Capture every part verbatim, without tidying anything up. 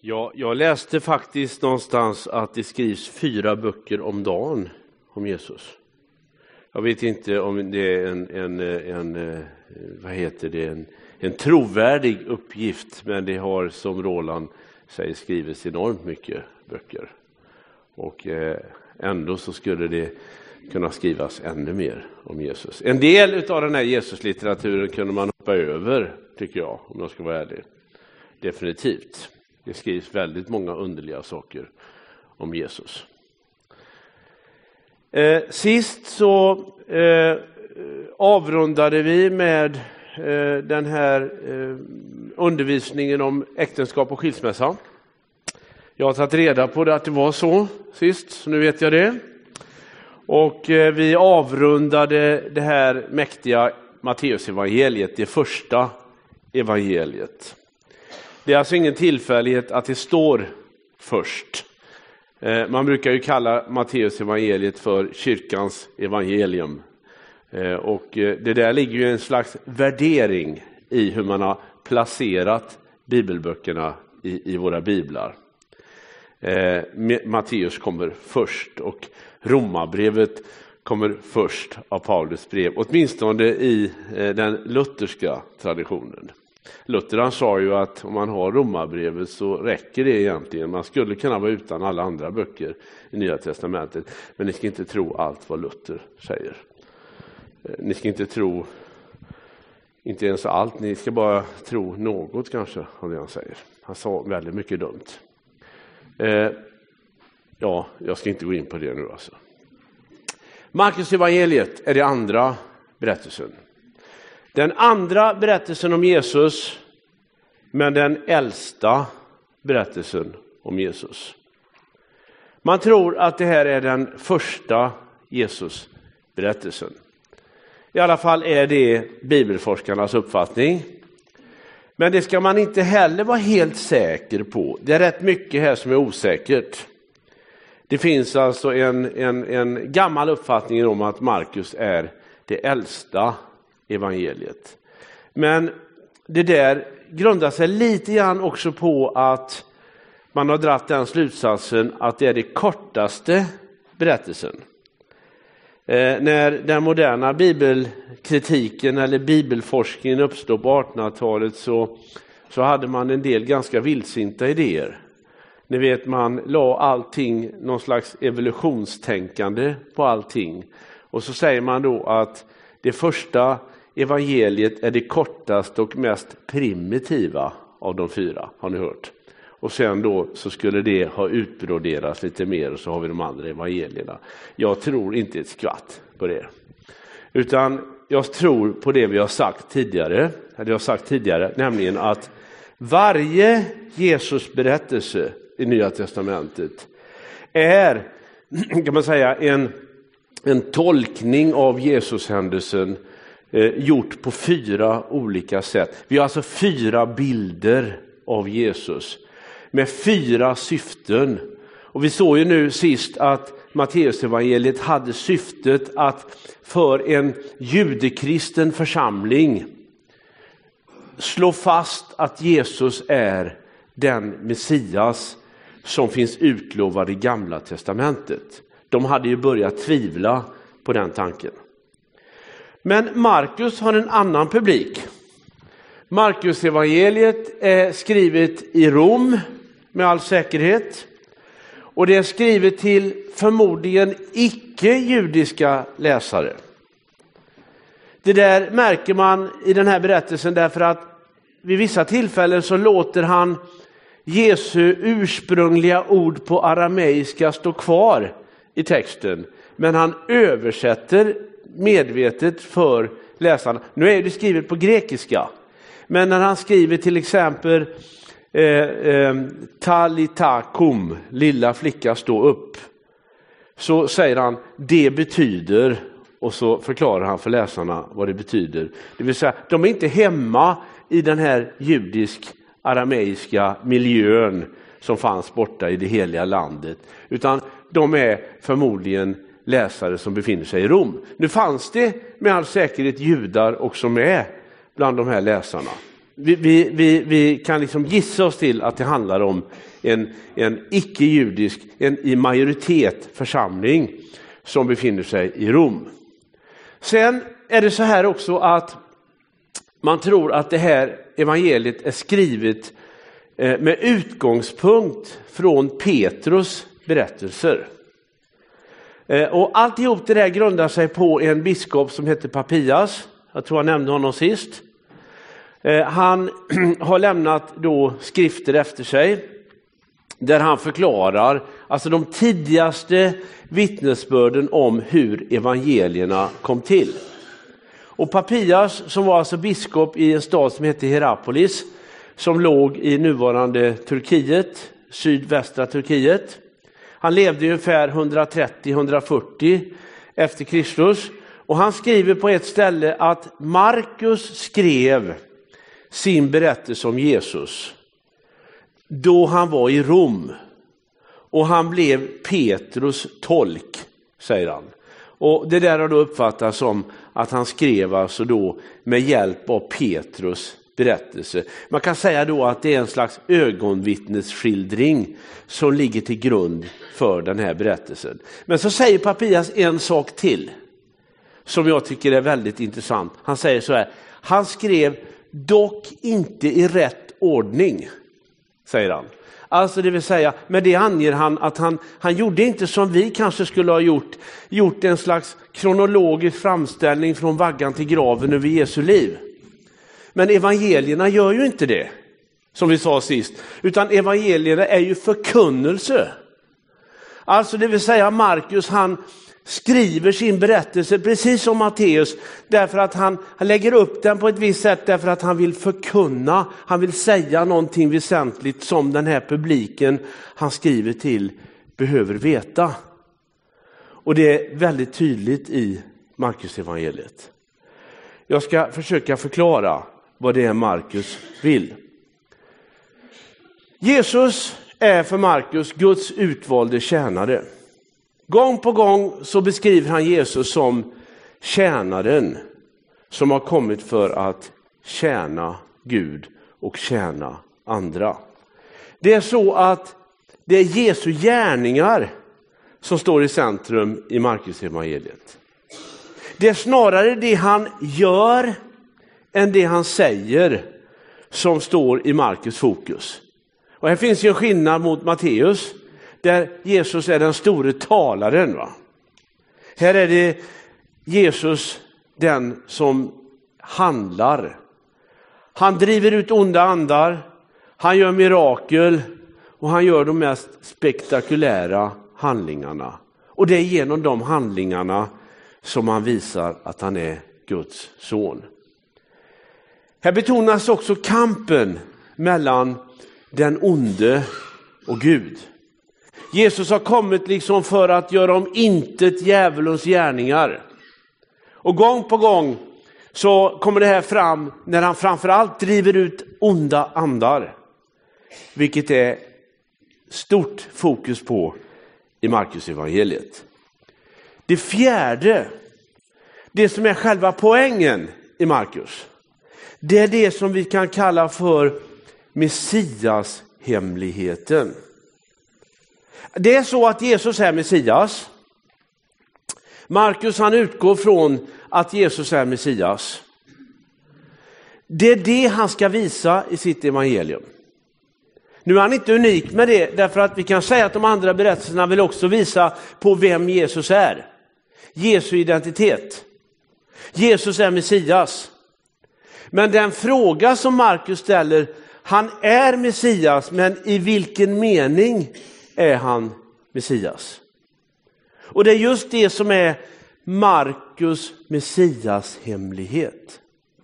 Ja, jag läste faktiskt någonstans att det skrivs fyra böcker om dagen om Jesus. Jag vet inte om det är en, en, en vad heter det, en, en trovärdig uppgift, men det har, som Roland säger, skrivits enormt mycket böcker. Och eh, ändå så skulle det kunna skrivas ännu mer om Jesus. En del av den här Jesus-litteraturen kunde man hoppa över, tycker jag, om jag ska vara ärlig. Definitivt. Det skrivs väldigt många underliga saker om Jesus. Eh, sist så eh, avrundade vi med eh, den här eh, undervisningen om äktenskap och skilsmässa. Jag har tagit reda på det, att det var så sist, så nu vet jag det. Och eh, vi avrundade det här mäktiga Matteusevangeliet, det första evangeliet. Det är alltså ingen tillfällighet att det står först. Eh, man brukar ju kalla Matteusevangeliet för kyrkans evangelium. Eh, och eh, det där ligger ju en slags värdering i hur man har placerat bibelböckerna i, i våra biblar. Eh, Matteus kommer först och Romarbrevet kommer först av Paulus brev, åtminstone i eh, den lutherska traditionen. Luther han sa ju att om man har Romarbrevet så räcker det egentligen. Man skulle kunna vara utan alla andra böcker i Nya testamentet, men ni ska inte tro allt vad Luther säger. Eh, ni ska inte tro inte ens allt, ni ska bara tro något kanske av det han säger. Han sa väldigt mycket dumt. Eh, ja, jag ska inte gå in på det nu alltså. Markus evangeliet är det andra berättelsen. Den andra berättelsen om Jesus, men den äldsta berättelsen om Jesus. Man tror att det här är den första Jesus-berättelsen. I alla fall är det bibelforskarnas uppfattning. Men det ska man inte heller vara helt säker på. Det är rätt mycket här som är osäkert. Det finns alltså en, en, en gammal uppfattning om att Markus är det äldsta evangeliet. Men det där grundar sig lite grann också på att man har dratt den slutsatsen att det är det kortaste berättelsen. Eh, när den moderna bibelkritiken eller bibelforskningen uppstod på artonhundratalet så, så hade man en del ganska vildsinta idéer. Ni vet, man la allting, någon slags evolutionstänkande på allting. Och så säger man då att det första evangeliet är det kortaste och mest primitiva av de fyra, har ni hört. Och sen då så skulle det ha utbroderats lite mer och så har vi de andra evangelierna. Jag tror inte ett skvatt på det. Utan jag tror på det vi har sagt tidigare, eller jag har sagt tidigare, nämligen att varje Jesus berättelse i Nya testamentet är, kan man säga, en, en tolkning av Jesus-händelsen eh, gjort på fyra olika sätt. Vi har alltså fyra bilder av Jesus med fyra syften. Och vi såg ju nu sist att Matteusevangeliet hade syftet att för en judekristen församling slå fast att Jesus är den Messias som finns utlovad i Gamla testamentet. De hade ju börjat tvivla på den tanken. Men Markus har en annan publik. Markus evangeliet är skrivet i Rom med all säkerhet. Och det är skrivet till förmodligen icke-judiska läsare. Det där märker man i den här berättelsen därför att vid vissa tillfällen så låter han Jesu ursprungliga ord på arameiska stå kvar i texten. Men han översätter medvetet för läsarna. Nu är det skrivet på grekiska. Men när han skriver till exempel eh, eh, talitakum, lilla flicka stå upp, så säger han det betyder, och så förklarar han för läsarna vad det betyder. Det vill säga, de är inte hemma i den här judisk-arameiska miljön som fanns borta i det heliga landet, utan de är förmodligen läsare som befinner sig i Rom. Nu fanns det med all säkerhet judar också med bland de här läsarna. Vi, vi, vi, vi kan liksom gissa oss till att det handlar om en, en icke-judisk, en i majoritet församling som befinner sig i Rom. Sen är det så här också att man tror att det här evangeliet är skrivet med utgångspunkt från Petrus berättelser. Och alltihop det där grundar sig på en biskop som heter Papias. Jag tror jag nämnde honom sist. Han har lämnat då skrifter efter sig där han förklarar alltså de tidigaste vittnesbörden om hur evangelierna kom till. Och Papias, som var alltså biskop i en stad som heter Hierapolis, som låg i nuvarande Turkiet, sydvästra Turkiet. Han levde ungefär etthundratrettio till etthundrafyrtio efter Kristus. Och han skriver på ett ställe att Markus skrev sin berättelse om Jesus då han var i Rom. Och han blev Petrus tolk, säger han. Och det där har då uppfattats som att han skrev alltså då med hjälp av Petrus berättelse. Man kan säga då att det är en slags ögonvittnesskildring som ligger till grund för den här berättelsen. Men så säger Papias en sak till som jag tycker är väldigt intressant. Han säger så här: han skrev dock inte i rätt ordning, säger han. Alltså det vill säga, med det anger han att han, han gjorde inte som vi kanske skulle ha gjort, gjort en slags kronologisk framställning från vaggan till graven över Jesu liv. Men evangelierna gör ju inte det, som vi sa sist, utan evangelierna är ju förkunnelse. Alltså det vill säga Markus, han skriver sin berättelse precis som Matteus därför att han, han lägger upp den på ett visst sätt därför att han vill förkunna, han vill säga någonting väsentligt som den här publiken han skriver till behöver veta. Och det är väldigt tydligt i Markus evangeliet. Jag ska försöka förklara vad det är Markus vill. Jesus är för Markus Guds utvalde tjänare. Gång på gång så beskriver han Jesus som tjänaren som har kommit för att tjäna Gud och tjäna andra. Det är så att det är Jesu gärningar som står i centrum i Markus evangeliet. Det är snarare det han gör än det han säger som står i Markus fokus. Och här finns ju en skillnad mot Matteus, där Jesus är den store talaren. Va? Här är det Jesus den som handlar. Han driver ut onda andar, han gör mirakel och han gör de mest spektakulära handlingarna. Och det är genom de handlingarna som han visar att han är Guds son. Här betonas också kampen mellan den onde och Gud. Jesus har kommit liksom för att göra om intet djävulens gärningar. Och gång på gång så kommer det här fram när han framförallt driver ut onda andar. Vilket är stort fokus på i Markus evangeliet. Det fjärde, det som är själva poängen i Markus, det är det som vi kan kalla för Messias hemligheten. Det är så att Jesus är Messias. Markus han utgår från att Jesus är Messias. Det är det han ska visa i sitt evangelium. Nu är han inte unik med det, därför att vi kan säga att de andra berättelserna vill också visa på vem Jesus är. Jesu identitet. Jesus är Messias. Men den fråga som Markus ställer, han är Messias, men i vilken mening är han Messias? Och det är just det som är Markus Messias hemlighet.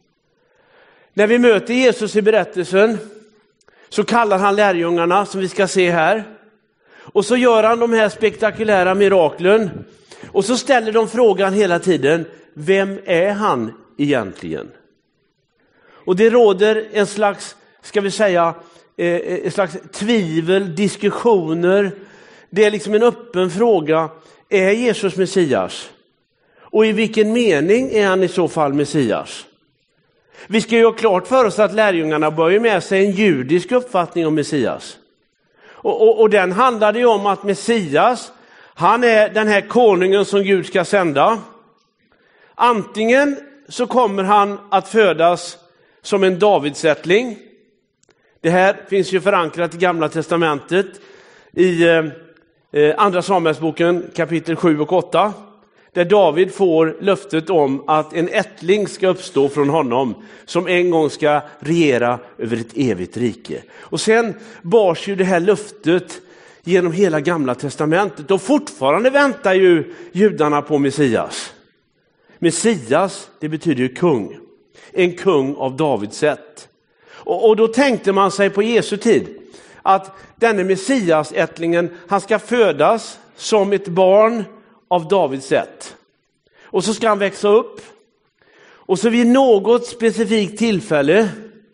När vi möter Jesus i berättelsen så kallar han lärjungarna, som vi ska se här. Och så gör han de här spektakulära miraklen. Och så ställer de frågan hela tiden, vem är han egentligen? Och det råder en slags, ska vi säga, en slags tvivel, diskussioner. Det är liksom en öppen fråga. Är Jesus Messias? Och i vilken mening är han i så fall Messias? Vi ska ju ha klart för oss att lärjungarna börjar med sig en judisk uppfattning om Messias. Och, och, och den handlade ju om att Messias, han är den här konungen som Gud ska sända. Antingen så kommer han att födas som en Davidsättling. Det här finns ju förankrat i Gamla testamentet i eh, andra Samuelsboken kapitel sju och åtta. Där David får löftet om att en ättling ska uppstå från honom som en gång ska regera över ett evigt rike. Och sen bars ju det här löftet genom hela Gamla testamentet. Och fortfarande väntar ju judarna på Messias. Messias, det betyder ju kung. En kung av Davids sätt. Och, och då tänkte man sig på Jesu tid att denne Messias-ättlingen, han ska födas som ett barn av Davids sätt. Och så ska han växa upp. Och så vid något specifikt tillfälle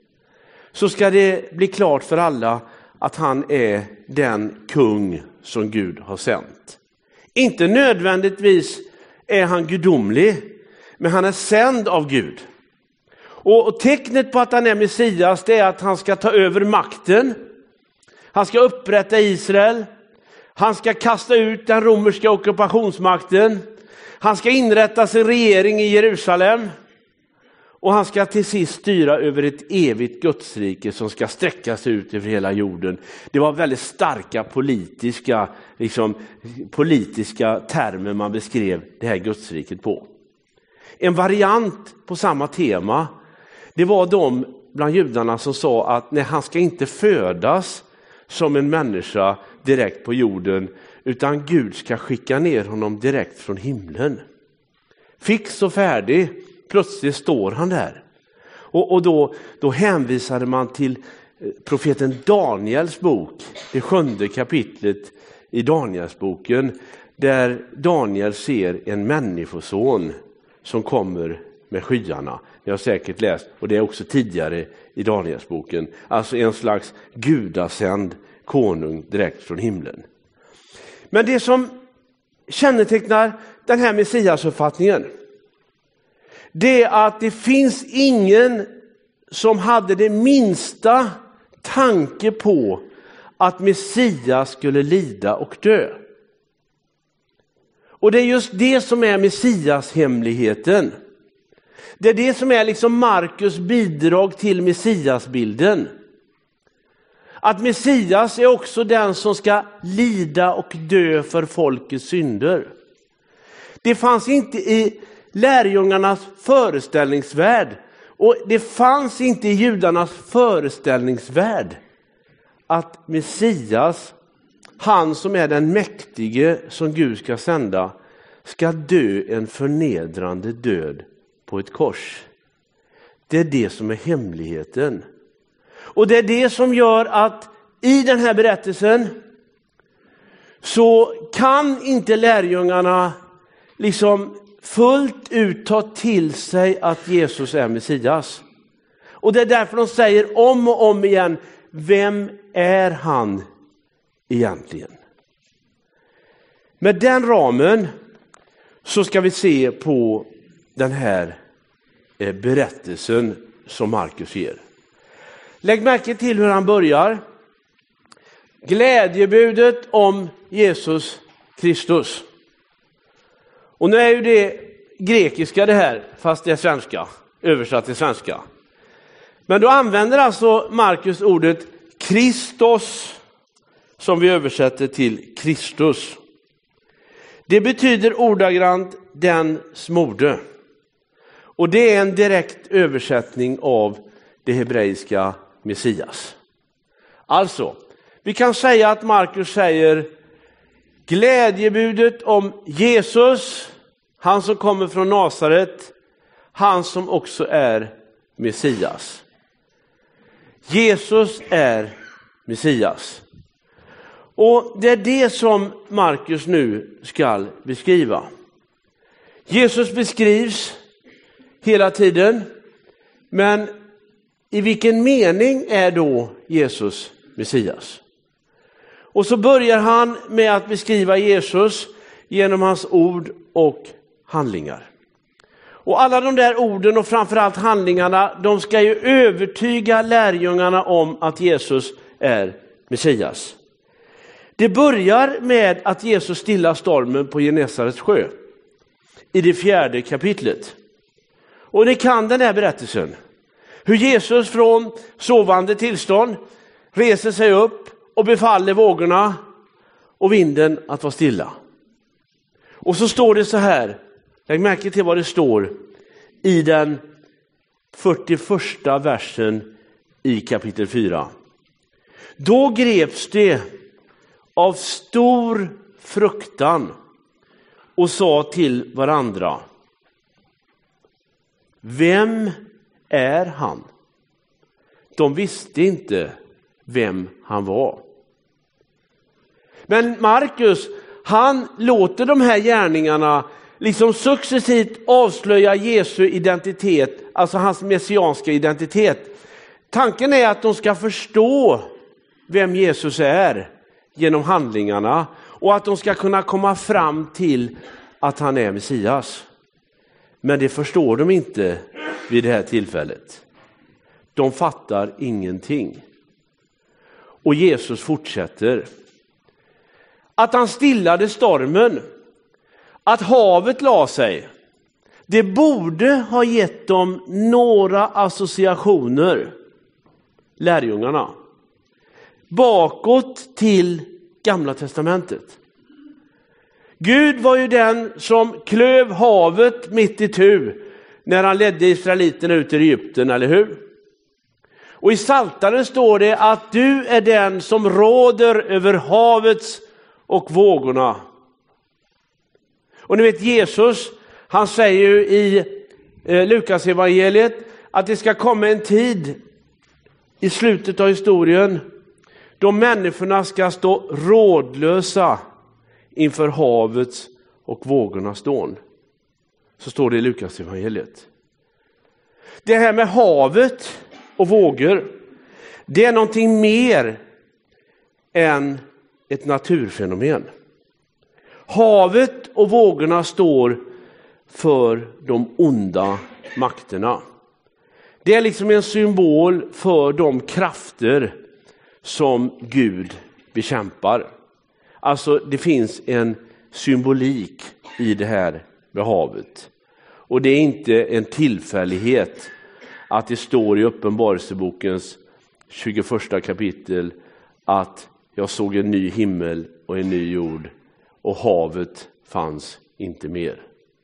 så ska det bli klart för alla att han är den kung som Gud har sänt. Inte nödvändigtvis är han gudomlig, men han är sänd av Gud. Och, och tecknet på att han är Messias, det är att han ska ta över makten. Han ska upprätta Israel. Han ska kasta ut den romerska ockupationsmakten. Han ska inrätta sin regering i Jerusalem. Och han ska till sist styra över ett evigt Gudsrike som ska sträcka sig ut över hela jorden. Det var väldigt starka politiska, liksom, politiska termer man beskrev det här Gudsriket på. En variant på samma tema, det var de bland judarna som sa att nej, han ska inte födas som en människa direkt på jorden, utan Gud ska skicka ner honom direkt från himlen. Fix och färdig, plötsligt står han där. Och, och då, då hänvisade man till profeten Daniels bok, det sjunde kapitlet i Danielsboken, där Daniel ser en människoson som kommer med skyarna. Ni har säkert läst, och det är också tidigare i Danielsboken. Alltså en slags gudasänd konung direkt från himlen. Men det som kännetecknar den här Messias-uppfattningen, det är att det finns ingen som hade det minsta tanke på att Messias skulle lida och dö. Och det är just det som är Messias-hemligheten. Det är det som är liksom Markus bidrag till Messias-bilden. Att Messias är också den som ska lida och dö för folkets synder. Det fanns inte i lärjungarnas föreställningsvärld, och det fanns inte i judarnas föreställningsvärld att Messias, han som är den mäktige som Gud ska sända, ska dö en förnedrande död på ett kors. Det är det som är hemligheten. Och det är det som gör att i den här berättelsen så kan inte lärjungarna liksom fullt ut ta till sig att Jesus är Messias. Och det är därför de säger om och om igen, vem är han egentligen? Med den ramen så ska vi se på den här berättelsen som Markus ger. Lägg märke till hur han börjar. Glädjebudet om Jesus Kristus. Och nu är ju det grekiska det här, fast det är svenska, översatt till svenska. Men då använder alltså Markus ordet Kristus, som vi översätter till Kristus. Det betyder ordagrant den smorde. Och det är en direkt översättning av det hebreiska Messias. Alltså, vi kan säga att Markus säger glädjebudet om Jesus, han som kommer från Nasaret, han som också är Messias. Jesus är Messias. Och det är det som Markus nu ska beskriva. Jesus beskrivs hela tiden, men i vilken mening är då Jesus Messias? Och så börjar han med att beskriva Jesus genom hans ord och handlingar. Och alla de där orden och framförallt handlingarna, de ska ju övertyga lärjungarna om att Jesus är Messias. Det börjar med att Jesus stillar stormen på Genesarets sjö i det fjärde kapitlet. Och ni kan den här berättelsen. Hur Jesus från sovande tillstånd reser sig upp och befaller vågorna och vinden att vara stilla. Och så står det så här, lägg märke till vad det står i den fyrtioförsta versen i kapitel fyra. Då greps det av stor fruktan och sa till varandra: vem är han? De visste inte vem han var. Men Markus, han låter de här gärningarna liksom successivt avslöja Jesu identitet, alltså hans messianska identitet. Tanken är att de ska förstå vem Jesus är genom handlingarna och att de ska kunna komma fram till att han är Messias. Men det förstår de inte vid det här tillfället. De fattar ingenting. Och Jesus fortsätter. Att han stillade stormen, att havet la sig, det borde ha gett dem några associationer, lärjungarna, bakåt till Gamla testamentet. Gud var ju den som klöv havet mitt i tu när han ledde israeliterna ut i Egypten, eller hur? Och i Psaltaren står det att du är den som råder över havets och vågorna. Och ni vet, Jesus, han säger ju i eh, Lukas evangeliet att det ska komma en tid i slutet av historien då människorna ska stå rådlösa inför havets och vågornas dån. Så står det i Lukas evangeliet. Det här med havet och vågor, det är någonting mer än ett naturfenomen. Havet och vågorna står för de onda makterna. Det är liksom en symbol för de krafter som Gud bekämpar. Alltså det finns en symbolik i det här med havet. Och det är inte en tillfällighet att det står i Uppenbarelsebokens tjugoförsta kapitel att jag såg en ny himmel och en ny jord och havet fanns inte mer.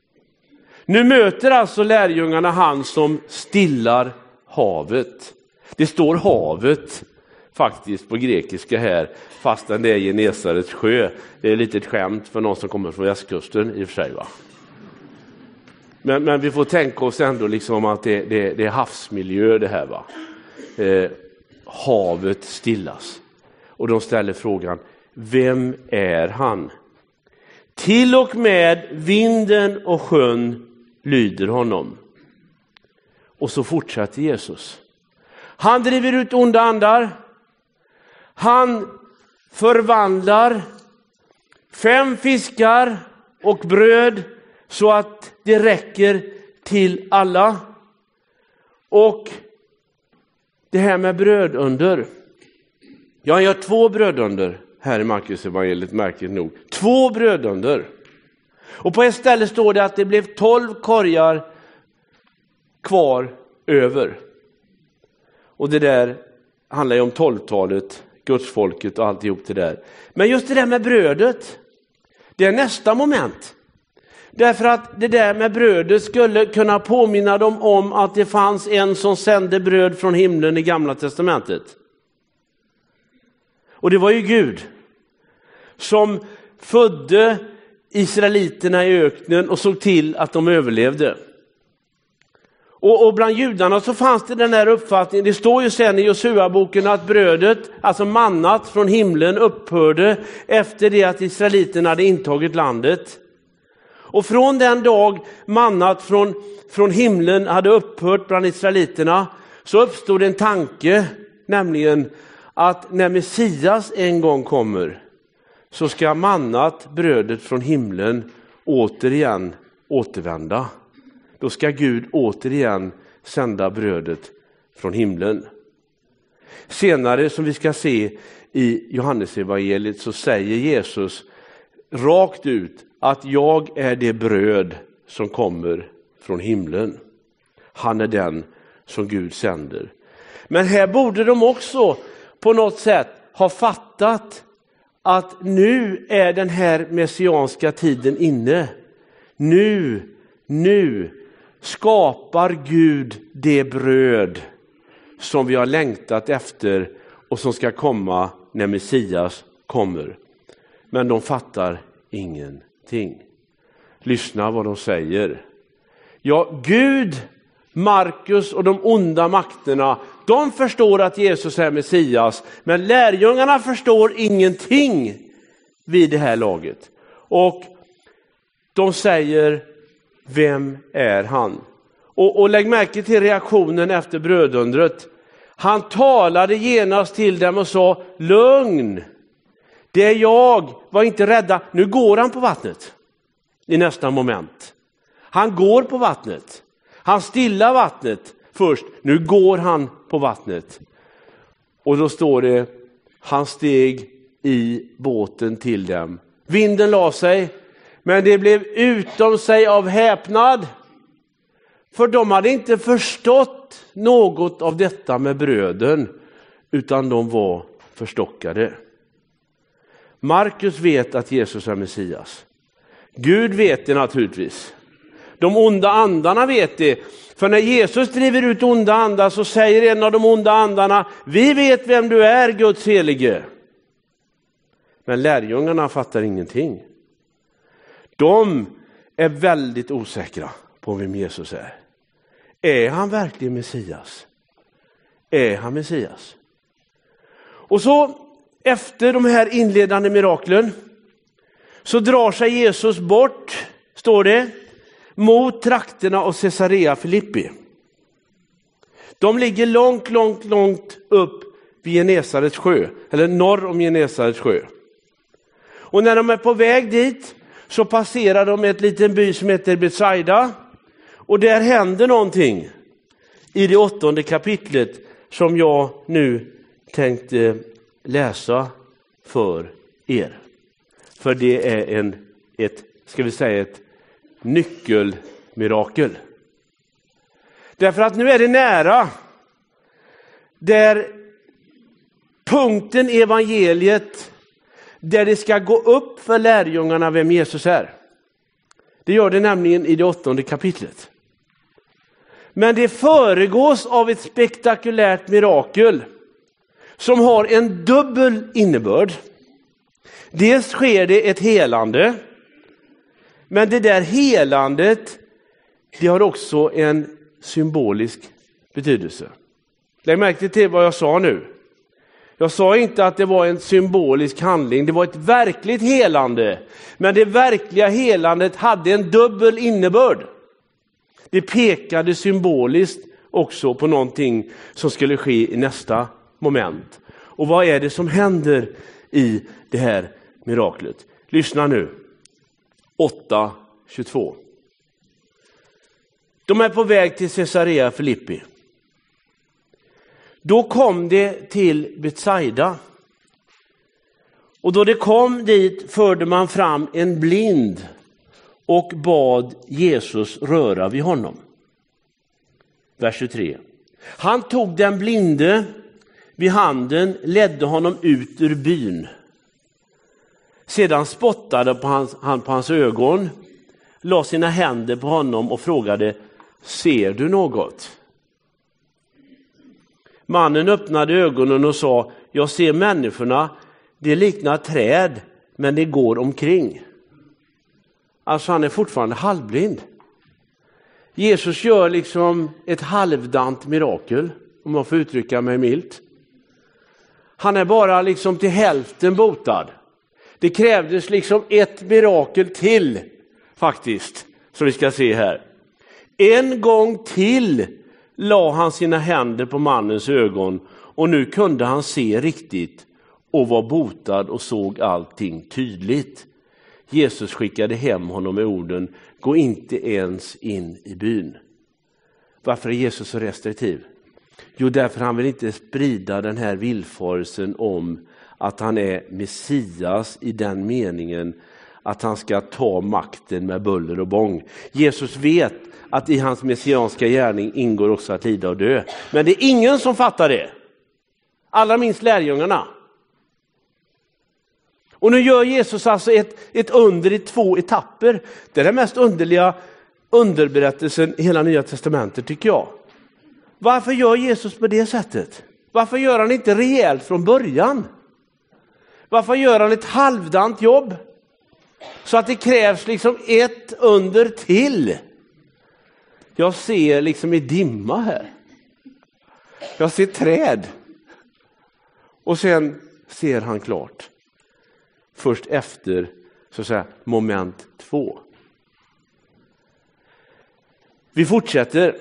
Nu möter alltså lärjungarna han som stillar havet. Det står havet faktiskt på grekiska här, fastän det är Genesarets sjö. Det är lite ett skämt för någon som kommer från västkusten i och för sig, va? Men, men vi får tänka oss ändå liksom att det, det, det är havsmiljö det här, va? Eh, havet stillas. Och de ställer frågan, vem är han? Till och med vinden och sjön lyder honom. Och så fortsätter Jesus. Han driver ut onda andar. Han förvandlar fem fiskar och bröd så att det räcker till alla. Och det här med brödunder. Jag gör två brödunder här i Markus evangeliet, märkligt nog. Två brödunder. Och på ett ställe står det att det blev tolv korgar kvar över. Och det där handlar ju om tolvtalet, Gudsfolket och alltihop det där. Men just det där med brödet, det är nästa moment. Därför att det där med brödet skulle kunna påminna dem om att det fanns en som sände bröd från himlen i Gamla testamentet. Och det var ju Gud som födde israeliterna i öknen och såg till att de överlevde. Och, och bland judarna så fanns det den här uppfattningen, det står ju sen i Josua-boken att brödet, alltså mannat från himlen, upphörde efter det att israeliterna hade intagit landet. Och från den dag mannat från, från himlen hade upphört bland israeliterna så uppstod en tanke, nämligen att när Messias en gång kommer så ska mannat, brödet från himlen, återigen återvända. då ska Gud återigen sända brödet från himlen. Senare, som vi ska se i Johannesevangeliet, så säger Jesus rakt ut att jag är det bröd som kommer från himlen. Han är den som Gud sänder. Men här borde de också på något sätt ha fattat att nu är den här messianska tiden inne. Nu, nu skapar Gud det bröd som vi har längtat efter och som ska komma när Messias kommer. Men de fattar ingenting. Lyssna vad de säger. Ja, Gud, Markus och de onda makterna, de förstår att Jesus är Messias, men lärjungarna förstår ingenting vid det här laget. Och de säger, vem är han? Och, och lägg märke till reaktionen efter brödundret. Han talade genast till dem och sa, lugn, det är jag, var inte rädda. Nu går han på vattnet i nästa moment. Han går på vattnet. Han stillar vattnet först. Nu går han på vattnet. Och då står det, han steg i båten till dem. Vinden la sig, men det blev utom sig av häpnad. För de hade inte förstått något av detta med bröden, utan de var förstockade. Markus vet att Jesus är Messias. Gud vet det naturligtvis. De onda andarna vet det. För när Jesus driver ut onda andar så säger en av de onda andarna, vi vet vem du är, Guds helige. Men lärjungarna fattar ingenting. De är väldigt osäkra på vem Jesus är. Är han verkligen Messias? Är han Messias? Och så efter de här inledande miraklen så drar sig Jesus bort, står det, mot trakterna av Caesarea Filippi. De ligger långt, långt, långt upp vid Genesarets sjö, eller norr om Genesarets sjö. Och när de är på väg dit så passerar de ett liten by som heter Betsaida. Och där händer någonting i det åttonde kapitlet som jag nu tänkte läsa för er. För det är en, ett, ska vi säga ett nyckelmirakel. Därför att nu är det nära där punkten i evangeliet där det ska gå upp för lärjungarna vem Jesus är. Det gör det nämligen i det åttonde kapitlet. Men det föregås av ett spektakulärt mirakel som har en dubbel innebörd. Dels sker det ett helande, men det där helandet, det har också en symbolisk betydelse. Lägg märke till vad jag sa nu. Jag sa inte att det var en symbolisk handling, det var ett verkligt helande. Men det verkliga helandet hade en dubbel innebörd. Det pekade symboliskt också på någonting som skulle ske i nästa moment. Och vad är det som händer i det här miraklet? Lyssna nu. åtta tjugotvå. De är på väg till Caesarea Filippi. Då kom det till Betsaida. Och då det kom dit förde man fram en blind och bad Jesus röra vid honom. Vers tjugotre. Han tog den blinde vid handen, ledde honom ut ur byn. Sedan spottade på hans, han på hans ögon, la sina händer på honom och frågade, ser du något? Mannen öppnade ögonen och sa, jag ser människorna, det liknar träd, men det går omkring. Alltså han är fortfarande halvblind. Jesus gör liksom ett halvdant mirakel, om man får uttrycka mig milt. Han är bara liksom till hälften botad. Det krävdes liksom ett mirakel till faktiskt, som vi ska se här. En gång till la han sina händer på mannens ögon och nu kunde han se riktigt och var botad och såg allting tydligt. Jesus skickade hem honom med orden: gå inte ens in i byn. Varför är Jesus så restriktiv? Jo, därför han vill inte sprida den här villfarelsen om att han är Messias i den meningen att han ska ta makten med buller och bång. Jesus vet att i hans messianska gärning ingår också att lida och dö. Men det är ingen som fattar det. Allra minst lärjungarna. Och nu gör Jesus alltså ett, ett under i två etapper. Det är den mest underliga underberättelsen i hela Nya testamentet, tycker jag. Varför gör Jesus på det sättet? Varför gör han inte rejält från början? Varför gör han ett halvdant jobb? Så att det krävs liksom ett under till. Jag ser liksom i dimma här. Jag ser träd. Och sen ser han klart. Först efter, så att säga, moment två. Vi fortsätter.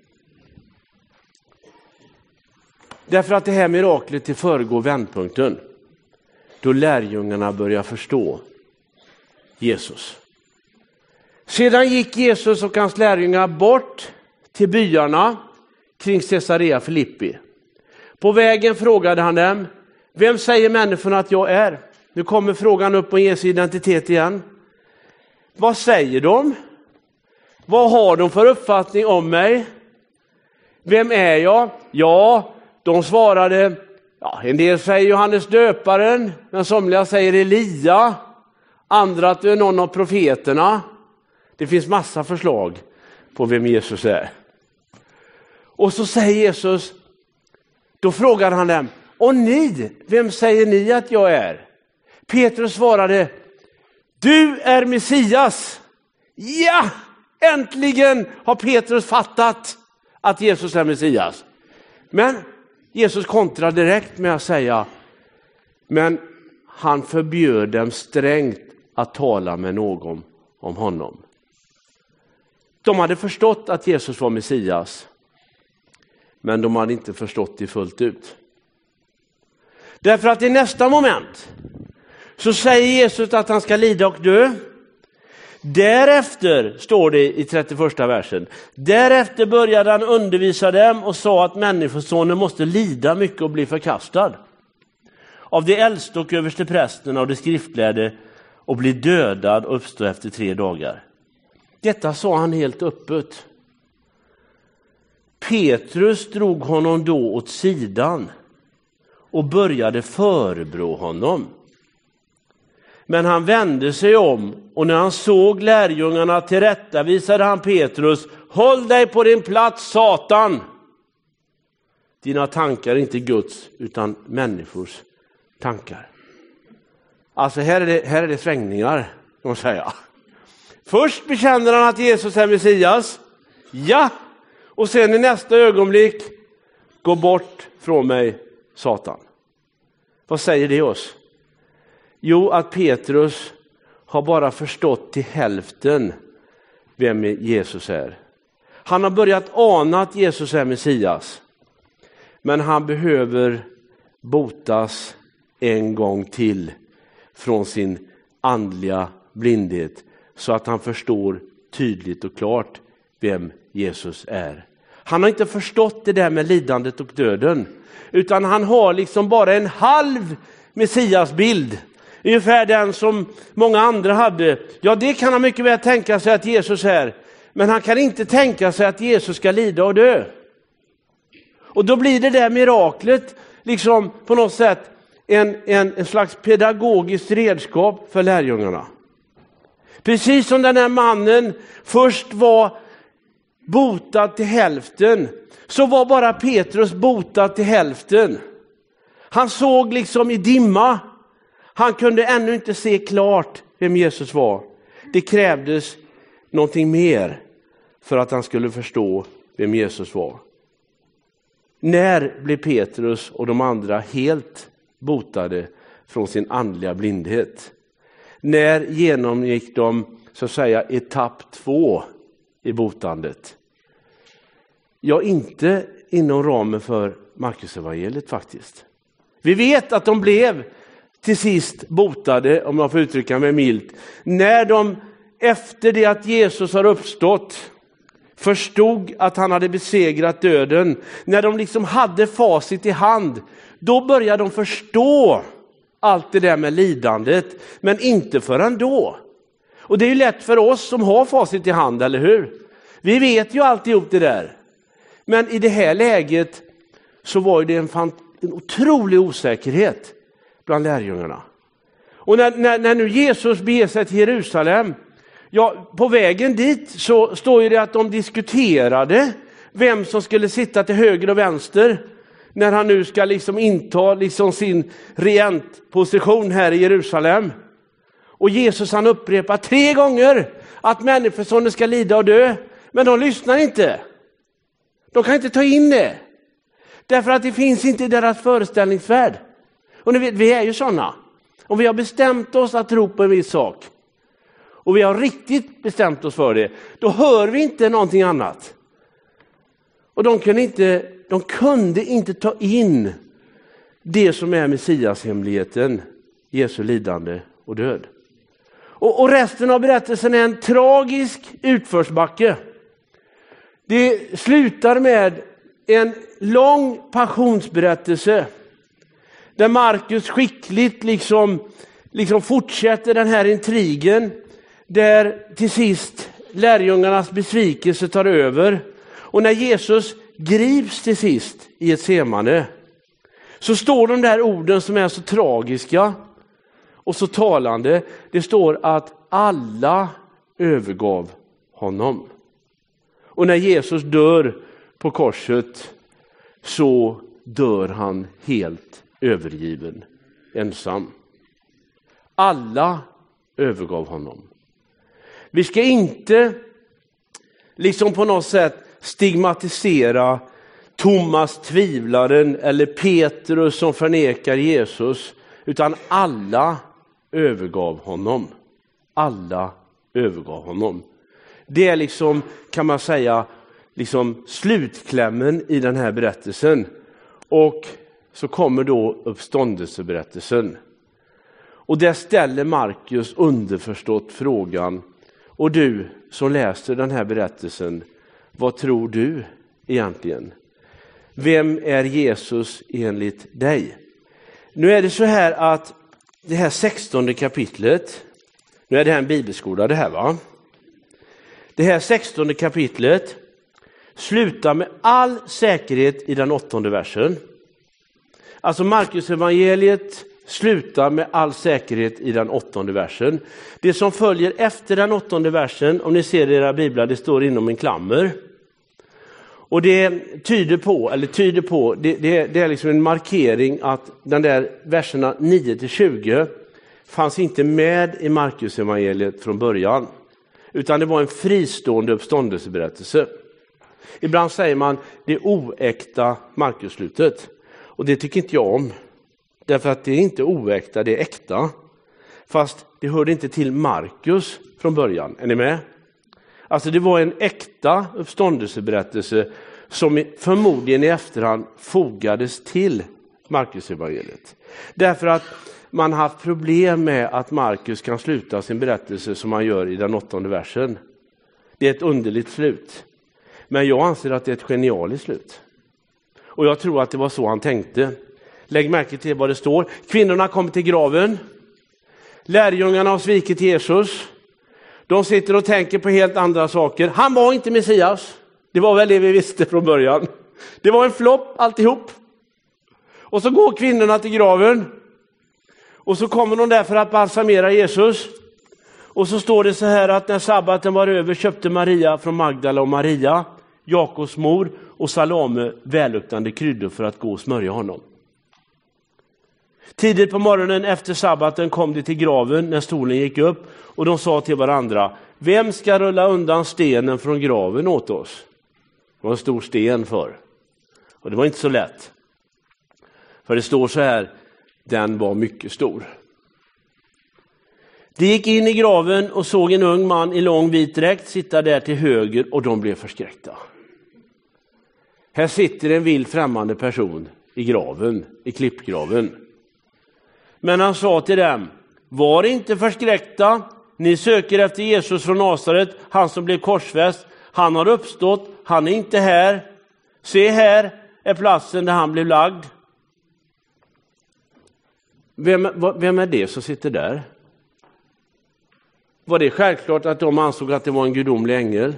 Därför att det här miraklet till föregår vändpunkten. Då lärjungarna börjar förstå Jesus. Sedan gick Jesus och hans lärjungar bort till byarna kring Caesarea Filippi. På vägen frågade han dem: vem säger människorna att jag är? Nu kommer frågan upp om Jesu identitet igen. Vad säger de? Vad har de för uppfattning om mig? Vem är jag? Ja, de svarade, ja, en del säger Johannes döparen, men somliga säger Elia, andra att du är någon av profeterna. Det finns massa förslag på vem Jesus är. Och så säger Jesus, då frågar han dem: och ni, vem säger ni att jag är? Petrus svarade: du är Messias. Ja, äntligen har Petrus fattat att Jesus är Messias. Men Jesus kontrar direkt med att säga, men han förbjöd dem strängt att tala med någon om honom. De hade förstått att Jesus var Messias, men de hade inte förstått det fullt ut. Därför att i nästa moment så säger Jesus att han ska lida och dö. Därefter, står det i trettioförsta versen, därefter började han undervisa dem och sa att människosonen måste lida mycket och bli förkastad av de äldste och överste prästerna och de skriftlärde och bli dödad och uppstå efter tre dagar. Detta sa han helt öppet. Petrus drog honom då åt sidan och började förebrå honom. Men han vände sig om, och när han såg lärjungarna tillrättavisade han Petrus: håll dig på din plats, Satan! Dina tankar är inte Guds utan människors tankar. Alltså här är det, här är det svängningar, kan man säga. Först bekänner han att Jesus är Messias. Ja! Och sen i nästa ögonblick: gå bort från mig, Satan. Vad säger det oss? Jo, att Petrus har bara förstått till hälften vem Jesus är. Han har börjat ana att Jesus är Messias. Men han behöver botas en gång till från sin andliga blindhet, så att han förstår tydligt och klart vem Jesus är. Han har inte förstått det där med lidandet och döden, utan han har liksom bara en halv Messiasbild. Ungefär den som många andra hade. Ja, det kan han mycket väl tänka sig att Jesus är. Men han kan inte tänka sig att Jesus ska lida och dö. Och då blir det där miraklet liksom på något sätt en, en, en slags pedagogiskt redskap för lärjungarna. Precis som den här mannen först var botad till hälften, så var bara Petrus botad till hälften. Han såg liksom i dimma. Han kunde ännu inte se klart vem Jesus var. Det krävdes någonting mer för att han skulle förstå vem Jesus var. När blev Petrus och de andra helt botade från sin andliga blindhet? När genomgick de, så att säga, etapp två i botandet? Ja, inte inom ramen för Markusevangeliet faktiskt. Vi vet att de blev till sist botade, om jag får uttrycka mig milt, när de efter det att Jesus har uppstått förstod att han hade besegrat döden, när de liksom hade facit i hand, då började de förstå allt det där med lidandet, men inte förrän då. Och det är ju lätt för oss som har facit i hand, eller hur? Vi vet ju alltihop det där. Men i det här läget så var det en, fan, en otrolig osäkerhet bland lärjungarna. Och när, när, när nu Jesus beger sig till Jerusalem, ja, på vägen dit så står ju det att de diskuterade vem som skulle sitta till höger och vänster när han nu ska liksom inta liksom sin regentposition här i Jerusalem. Och Jesus han upprepar tre gånger att människosonen ska lida och dö, men de lyssnar inte. De kan inte ta in det. Därför att det finns inte i deras föreställningsvärld. Och ni vet, vi är ju sådana. Om vi har bestämt oss att tro på en viss sak, och vi har riktigt bestämt oss för det, då hör vi inte någonting annat. Och de kunde inte, de kunde inte ta in det som är Messias-hemligheten, Jesu lidande och död. Och, och resten av berättelsen är en tragisk utförsbacke. Det slutar med en lång passionsberättelse där Markus skickligt liksom, liksom fortsätter den här intrigen, där till sist lärjungarnas besvikelse tar över. Och när Jesus grips till sist i ett semane, så står de där orden som är så tragiska och så talande. Det står att alla övergav honom. Och när Jesus dör på korset så dör han helt övergiven, ensam. Alla övergav honom. Vi ska inte liksom på något sätt stigmatisera Thomas tvivlaren eller Petrus som förnekar Jesus, utan alla övergav honom. Alla övergav honom. Det är liksom, kan man säga, liksom slutklämmen i den här berättelsen. Och så kommer då uppståndelseberättelsen. Och där ställer Markus underförstått frågan: och du som läser den här berättelsen, vad tror du egentligen? Vem är Jesus enligt dig? Nu är det så här att det här sextonde kapitlet, nu är det här en bibelskola det här va? Det här sextonde kapitlet slutar med all säkerhet i den åttonde versen. Alltså Markus evangeliet slutar med all säkerhet i den åttonde versen. Det som följer efter den åttonde versen, om ni ser i era biblar, det står inom en klammer. Och det tyder på, eller tyder på, det, det, det är liksom en markering att den där verserna nio till tjugo fanns inte med i Markus evangeliet från början. Utan det var en fristående uppståndelseberättelse. Ibland säger man det oäkta Markus-slutet. Och det tycker inte jag om. Därför att det är inte oäkta, det är äkta. Fast det hörde inte till Markus från början. Är ni med? Alltså det var en äkta uppståndelseberättelse som förmodligen i efterhand fogades till Markus evangeliet. Därför att man har haft problem med att Markus kan sluta sin berättelse som han gör i den åttonde versen. Det är ett underligt slut. Men jag anser att det är ett genialiskt slut. Och jag tror att det var så han tänkte. Lägg märke till vad det står. Kvinnorna kommer till graven. Lärjungarna har svikit Jesus. De sitter och tänker på helt andra saker. Han var inte Messias. Det var väl det vi visste från början. Det var en flopp alltihop. Och så går kvinnorna till graven. Och så kommer de där för att balsamera Jesus. Och så står det så här att när sabbaten var över köpte Maria från Magdala och Maria, Jakobs mor och Salome välluktande kryddor för att gå och smörja honom. Tidigt på morgonen efter sabbaten kom de till graven när stolen gick upp och de sa till varandra: vem ska rulla undan stenen från graven åt oss? Det var en stor sten för. Och det var inte så lätt. För det står så här: den var mycket stor. De gick in i graven och såg en ung man i lång vit dräkt sitta där till höger och de blev förskräckta. Här sitter en vild främmande person i graven, i klippgraven. Men han sa till dem, var inte förskräckta. Ni söker efter Jesus från Nasaret, han som blev korsfäst. Han har uppstått, han är inte här. Se, här är platsen där han blev lagd. Vem, vem är det som sitter där? Var det självklart att de ansåg att det var en gudomlig ängel?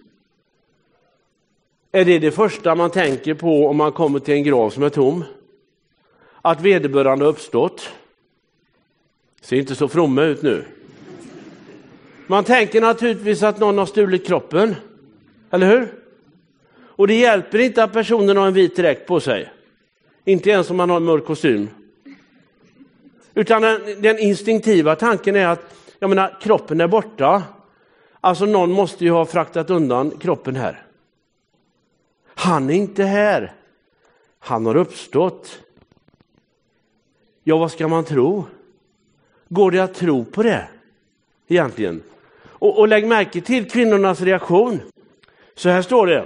Är det det första man tänker på om man kommer till en grav som är tom? Att vederbörande har uppstått? Ser inte så fromma ut nu. Man tänker naturligtvis att någon har stulit kroppen. Eller hur? Och det hjälper inte att personen har en vit dräkt på sig. Inte ens om man har en mörk kostym. Utan den, den instinktiva tanken är att jag menar, kroppen är borta. Alltså någon måste ju ha fraktat undan kroppen här. Han är inte här. Han har uppstått. Ja, vad ska man tro? Går det att tro på det? Egentligen. Och, och lägg märke till kvinnornas reaktion. Så här står det.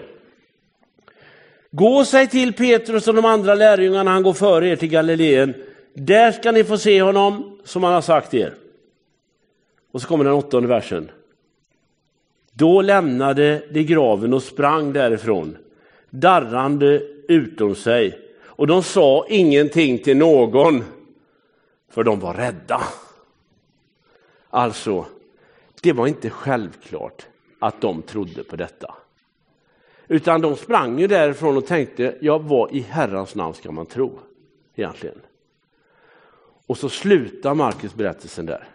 Gå sig till Petrus och de andra lärjungarna, han går före er till Galileen. Där ska ni få se honom som han har sagt er. Och så kommer den åttonde versen. Då lämnade de graven och sprang därifrån, darrande utom sig. Och de sa ingenting till någon, för de var rädda. Alltså, det var inte självklart att de trodde på detta. Utan de sprang ju därifrån och tänkte, ja, vad i Herrans namn ska man tro egentligen? Och så slutar Markus berättelsen där.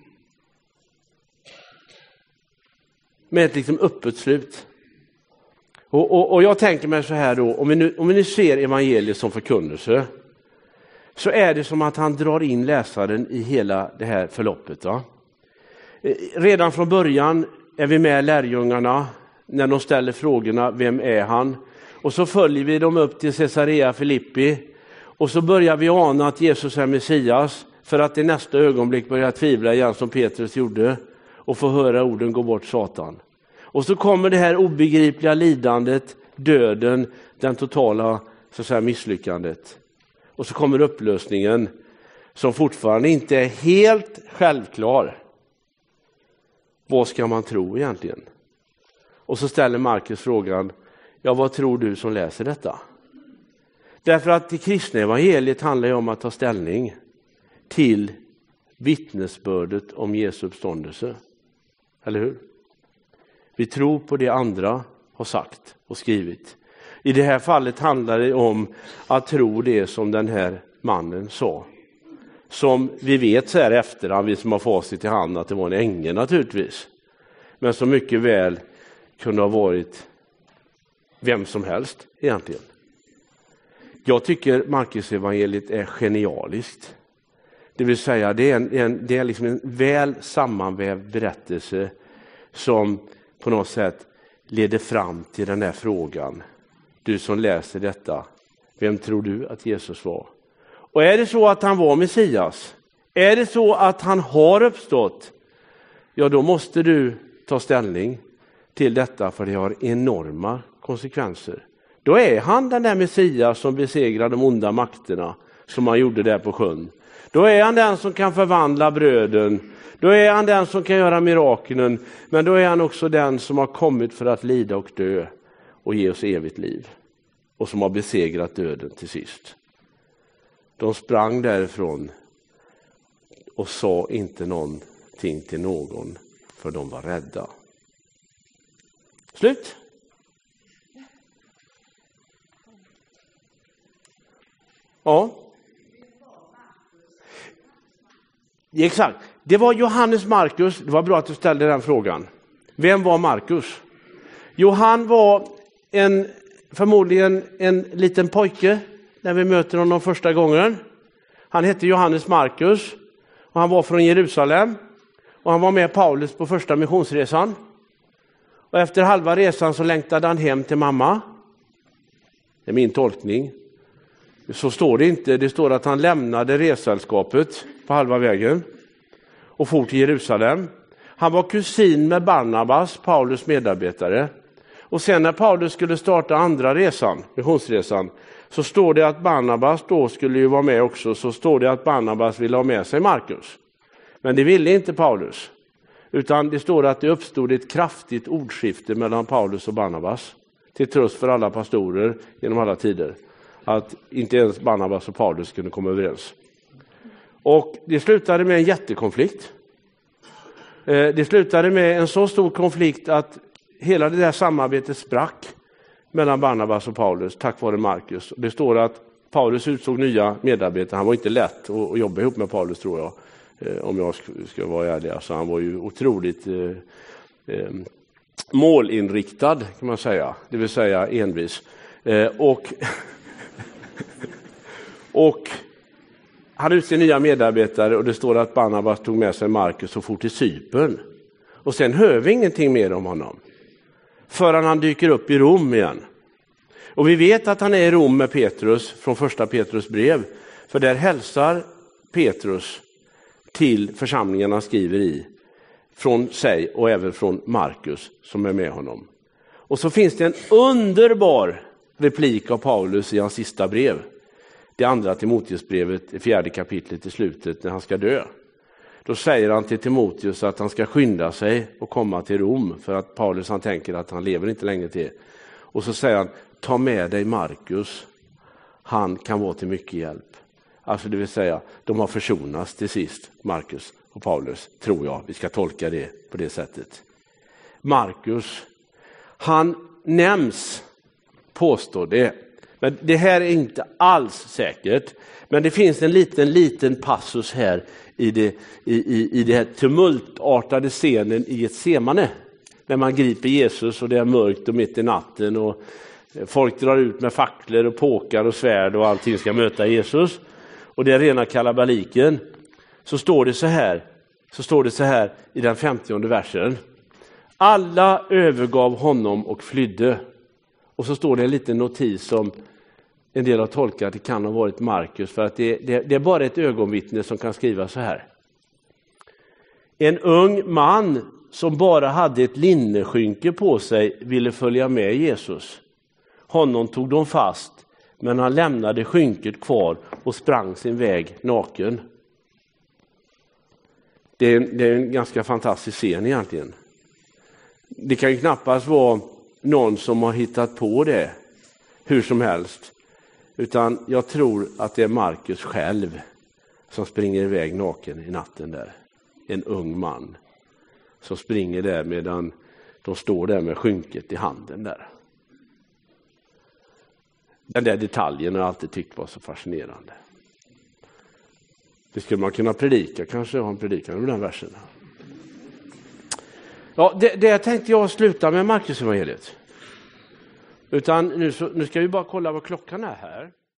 Med ett liksom öppet slut. Och, och, och jag tänker mig så här då, om vi, nu, om vi nu ser evangeliet som förkunnelse, så är det som att han drar in läsaren i hela det här förloppet. Va? Redan från början är vi med lärjungarna när de ställer frågorna, vem är han? Och så följer vi dem upp till Caesarea Filippi. Och så börjar vi ana att Jesus är Messias, för att i nästa ögonblick börja tvivla igen som Petrus gjorde och få höra orden gå bort Satan. Och så kommer det här obegripliga lidandet, döden, den totala så att säga, misslyckandet. Och så kommer upplösningen som fortfarande inte är helt självklar. Vad ska man tro egentligen? Och så ställer Markus frågan, ja, vad tror du som läser detta? Därför att det kristna evangeliet handlar ju om att ta ställning till vittnesbördet om Jesu uppståndelse. Eller hur? Vi tror på det andra har sagt och skrivit. I det här fallet handlar det om att tro det som den här mannen sa. Som vi vet så här efterhand, vi som har facit i hand, att det var en ängel naturligtvis. Men som mycket väl kunde ha varit vem som helst egentligen. Jag tycker Markus evangeliet är genialiskt. Det vill säga det är, en, en, det är liksom en väl sammanvävd berättelse som på något sätt leder fram till den här frågan. Du som läser detta, vem tror du att Jesus var? Och är det så att han var Messias? Är det så att han har uppstått? Ja, då måste du ta ställning till detta, för det har enorma konsekvenser. Då är han den där Messias som besegrar de onda makterna som han gjorde där på sjön. Då är han den som kan förvandla bröden. Då är han den som kan göra miraklen. Men då är han också den som har kommit för att lida och dö och ge oss evigt liv. Och som har besegrat döden till sist. De sprang därifrån och sa inte någonting till någon, för de var rädda. Slut. Ja. Exakt. Det var Johannes Markus. Det var bra att du ställde den frågan. Vem var Markus? Jo, han var en, förmodligen en liten pojke när vi möter honom första gången. Han hette Johannes Markus och han var från Jerusalem. Och han var med Paulus på första missionsresan. Och efter halva resan så längtade han hem till mamma. Det är min tolkning. Så står det inte. Det står att han lämnade resällskapet på halva vägen och for till Jerusalem. Han var kusin med Barnabas, Paulus medarbetare. Och sen när Paulus skulle starta andra resan, missionsresan, så står det att Barnabas då skulle ju vara med också, så står det att Barnabas ville ha med sig Markus. Men det ville inte Paulus. Utan det står att det uppstod ett kraftigt ordskifte mellan Paulus och Barnabas. Till tröst för alla pastorer genom alla tider. Att inte ens Barnabas och Paulus kunde komma överens. Och det slutade med en jättekonflikt. Det slutade med en så stor konflikt att hela det där samarbetet sprack mellan Barnabas och Paulus tack vare Markus. Det står att Paulus utsåg nya medarbetare. Han var inte lätt att jobba ihop med Paulus, tror jag. Om jag ska vara ärlig. Alltså, han var ju otroligt eh, eh, målinriktad, kan man säga. Det vill säga envis. Eh, och, och han utser nya medarbetare och det står att Barnabas tog med sig Markus och for till Cypern. Och sen hör vi ingenting mer om honom. Förrän han dyker upp i Rom igen. Och vi vet att han är i Rom med Petrus från första Petrus brev. För där hälsar Petrus till församlingarna han skriver i. Från sig och även från Markus som är med honom. Och så finns det en underbar replik av Paulus i hans sista brev. Det andra Timoteusbrevet, i fjärde kapitlet i slutet när han ska dö. Då säger han till Timoteus att han ska skynda sig och komma till Rom. För att Paulus han tänker att han lever inte längre till. Och så säger han, ta med dig Markus. Han kan vara till mycket hjälp. Alltså det vill säga, de har försonats till sist, Markus och Paulus, tror jag. Vi ska tolka det på det sättet. Markus, han nämns, påstår det. Men det här är inte alls säkert. Men det finns en liten, liten passus här i det, i, i, i det här tumultartade scenen i Getsemane. När man griper Jesus och det är mörkt och mitt i natten och folk drar ut med facklor och påkar och svärd och allting ska möta Jesus. Och det är rena kalabaliken. Så står det så här, så står det så här i den femtionde versen. Alla övergav honom och flydde. Och så står det en liten notis som en del har tolkat, det kan ha varit Markus, för att det, det, det är bara ett ögonvittne som kan skriva så här. En ung man som bara hade ett linneskynke på sig ville följa med Jesus. Honom tog de fast, men han lämnade skynket kvar och sprang sin väg naken. Det är, det är en ganska fantastisk scen egentligen. Det kan ju knappast vara någon som har hittat på det hur som helst. Utan jag tror att det är Markus själv som springer iväg naken i natten där. En ung man som springer där medan de står där med skynket i handen där. Den där detaljen har jag alltid tyckt var så fascinerande. Det skulle man kunna predika, kanske ha en predikan om den versen. Ja, det, det tänkte jag sluta med Markus evangeliet. Utan nu, så, nu ska vi bara kolla vad klockan är här.